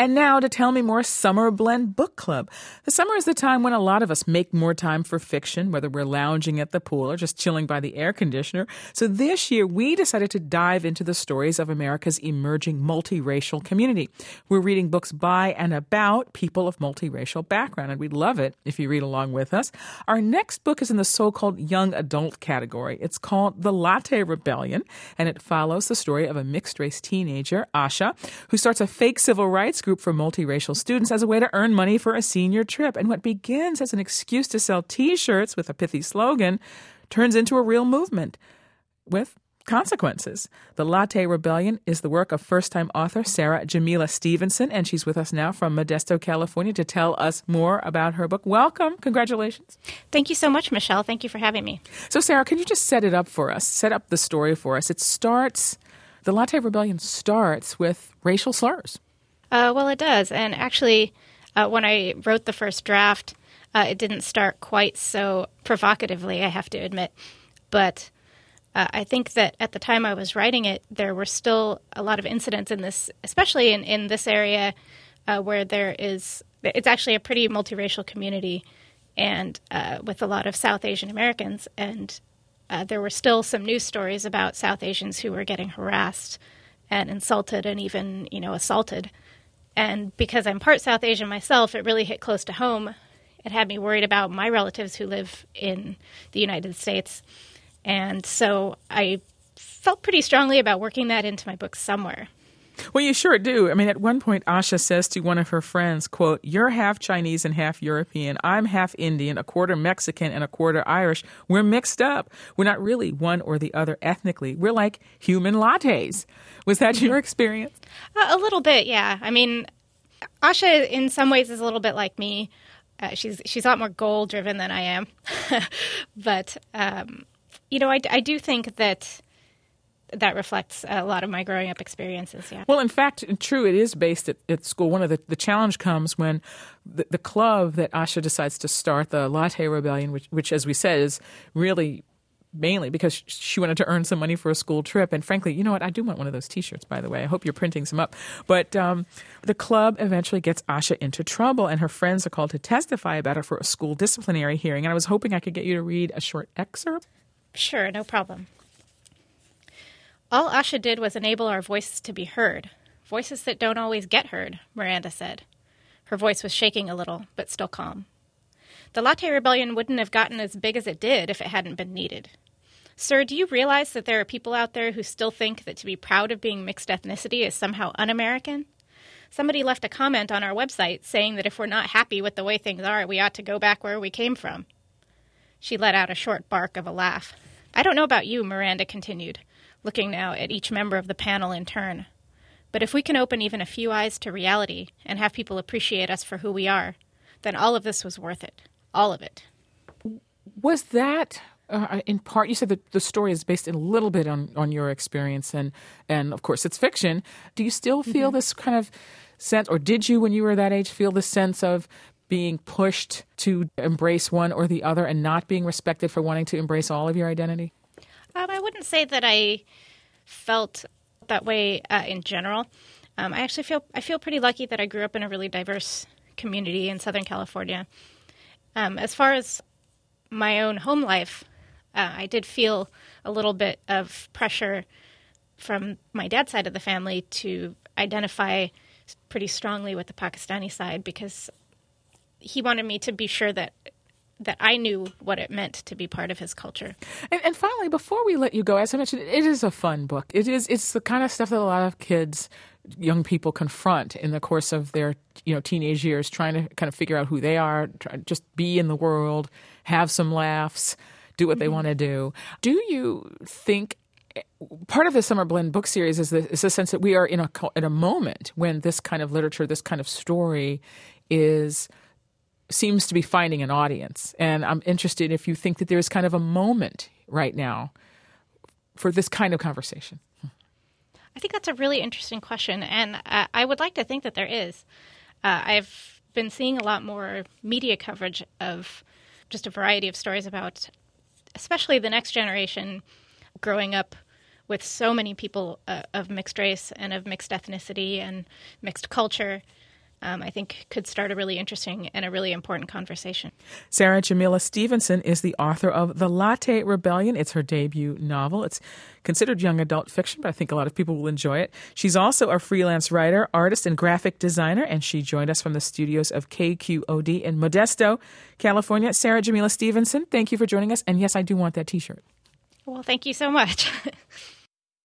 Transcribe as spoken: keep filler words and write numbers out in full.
And now to tell me more, Summer Blend Book Club. The summer is the time when a lot of us make more time for fiction, whether we're lounging at the pool or just chilling by the air conditioner. So this year, we decided to dive into the stories of America's emerging multiracial community. We're reading books by and about people of multiracial background, and we'd love it if you read along with us. Our next book is in the so-called young adult category. It's called The Latte Rebellion, and it follows the story of a mixed-race teenager, Asha, who starts a fake civil rights group for multiracial students as a way to earn money for a senior trip. And what begins as an excuse to sell T-shirts with a pithy slogan turns into a real movement with consequences. The Latte Rebellion is the work of first-time author Sarah Jamila Stevenson, and she's with us now from Modesto, California, to tell us more about her book. Welcome. Congratulations. Thank you so much, Michelle. Thank you for having me. So, Sarah, can you just set it up for us, set up the story for us? It starts, the Latte Rebellion starts with racial slurs. Uh, well, it does. And actually, uh, when I wrote the first draft, uh, it didn't start quite so provocatively, I have to admit. But uh, I think that at the time I was writing it, there were still a lot of incidents in this, especially in, in this area uh, where there is, it's actually a pretty multiracial community and uh, with a lot of South Asian Americans. And uh, there were still some news stories about South Asians who were getting harassed and insulted and even, you know, assaulted. And because I'm part South Asian myself, it really hit close to home. It had me worried about my relatives who live in the United States. And so I felt pretty strongly about working that into my book somewhere. Well, you sure do. I mean, at one point, Asha says to one of her friends, quote, "You're half Chinese and half European. I'm half Indian, a quarter Mexican, and a quarter Irish. We're mixed up. We're not really one or the other ethnically. We're like human lattes." Was that your experience? Uh, a little bit, yeah. I mean, Asha in some ways is a little bit like me. Uh, she's she's a lot more goal-driven than I am. But, um, you know, I, I do think that that reflects a lot of my growing up experiences, yeah. Well, in fact, true, it is based at, at school. One of the, the challenge comes when the, the club that Asha decides to start, the Latte Rebellion, which, which, as we said, is really mainly because she wanted to earn some money for a school trip. And frankly, you know what? I do want one of those T-shirts, by the way. I hope you're printing some up. But um, the club eventually gets Asha into trouble, and her friends are called to testify about her for a school disciplinary hearing. And I was hoping I could get you to read a short excerpt. Sure, no problem. "All Asha did was enable our voices to be heard. Voices that don't always get heard," Miranda said. Her voice was shaking a little, but still calm. "The Latte Rebellion wouldn't have gotten as big as it did if it hadn't been needed. Sir, do you realize that there are people out there who still think that to be proud of being mixed ethnicity is somehow un-American? Somebody left a comment on our website saying that if we're not happy with the way things are, we ought to go back where we came from." She let out a short bark of a laugh. "I don't know about you," Miranda continued, looking now at each member of the panel in turn. "But if we can open even a few eyes to reality and have people appreciate us for who we are, then all of this was worth it. All of it." Was that, uh, in part, you said that the story is based a little bit on, on your experience, and, and of course it's fiction. Do you still feel mm-hmm. this kind of sense, or did you, when you were that age, feel this sense of being pushed to embrace one or the other and not being respected for wanting to embrace all of your identity? Um, I wouldn't say that I felt that way uh, in general. Um, I actually feel I feel pretty lucky that I grew up in a really diverse community in Southern California. Um, as far as my own home life, uh, I did feel a little bit of pressure from my dad's side of the family to identify pretty strongly with the Pakistani side because he wanted me to be sure that that I knew what it meant to be part of his culture. And, and finally, before we let you go, as I mentioned, it is a fun book. It is. It's the kind of stuff that a lot of kids, young people confront in the course of their, you know, teenage years, trying to kind of figure out who they are, try, just be in the world, have some laughs, do what mm-hmm. they want to do. Do you think part of the Summer Blend book series is the, is the sense that we are in a in a moment when this kind of literature, this kind of story, is seems to be finding an audience. And I'm interested if you think that there's kind of a moment right now for this kind of conversation. I think that's a really interesting question, and uh, I would like to think that there is. Uh, I've been seeing a lot more media coverage of just a variety of stories about especially the next generation growing up with so many people uh, of mixed race and of mixed ethnicity and mixed culture. um, I think could start a really interesting and a really important conversation. Sarah Jamila Stevenson is the author of The Latte Rebellion. It's her debut novel. It's considered young adult fiction, but I think a lot of people will enjoy it. She's also a freelance writer, artist, and graphic designer, and she joined us from the studios of K Q O D in Modesto, California. Sarah Jamila Stevenson, thank you for joining us. And yes, I do want that T-shirt. Well, thank you so much.